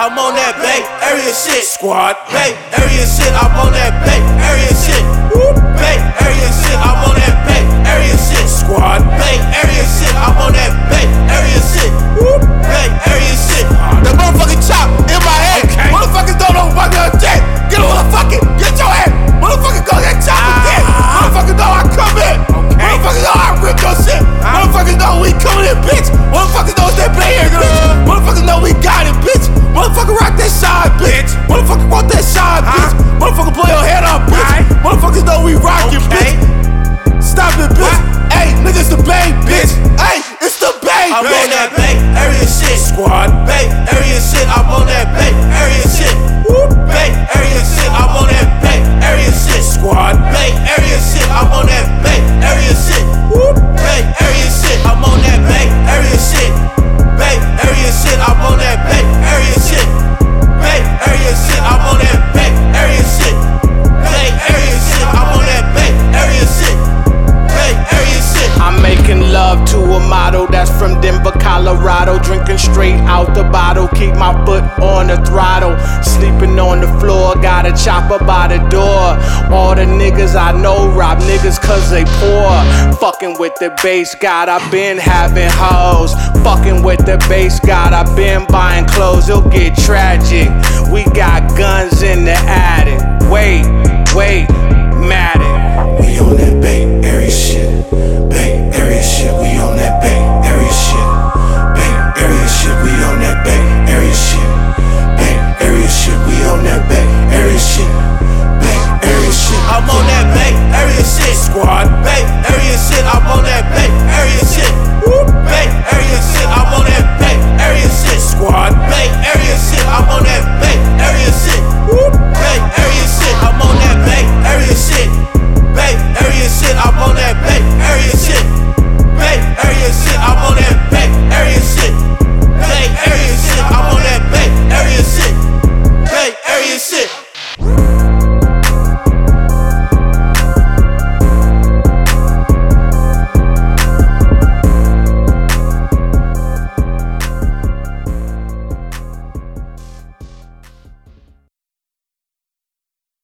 I'm on that Bay Area shit. Squad, Bay Area shit. I'm on that Bay Area shit. Bay Area shit. I'm on that Bay Area shit. Squad, Bay Area shit. I'm on that Bay Area shit. Bay Area shit. The motherfucking chop in my head. Okay. Motherfuckers don't know what they're doing. Get a motherfucking, get your head. Motherfuckers go get chopped again. Motherfuckers know I come in. Okay. Motherfuckers know I rip your shit. Motherfuckers know we coming in, bitch. Motherfuckers know they play here, bitch. Motherfuckers know we got it, bitch. Motherfucker rock that side, bitch. Motherfucker want that side, bitch. Motherfucker blow your head off, bitch. Motherfuckers know we rockin', bitch. Stop it, bitch. Hey, niggas the Bay, bitch. Hey, it's the Bay, I'm on that Bay Area shit. Squad, Bay Area shit. I'm on that Bay Area shit. Bay Area shit. I'm on that Bay Area shit. Squad, Bay Area shit. I'm on that Bay Area shit. Bay Area shit. I'm on that Bay Area shit. Bay Area shit. I'm on that Bay Area shit. Bay Area shit. I'm on that Bay Area shit. Bay Area shit. I'm on that Bay Area shit. Bay Area shit. I'm making love to a model that's from Denver, Colorado. Drinking straight out the bottle, keep my foot on the throttle. Sleeping on the floor, got a chopper by the door. All the niggas I know rob niggas cause they poor. Fucking with the base god, I been having hoes. Fucking with the base god, I been buying clothes. It'll get tragic. We got guns in the attic. Wait, Matic. We on that Bay Area shit. Bay Area shit. We on that Bay Area shit. Bay Area shit. We on that Bay Area shit. Bay Area shit. We on that Bay Area shit. Bay Area shit. I'm on that Bay Area shit. Squad, Bay Area shit. I'm on that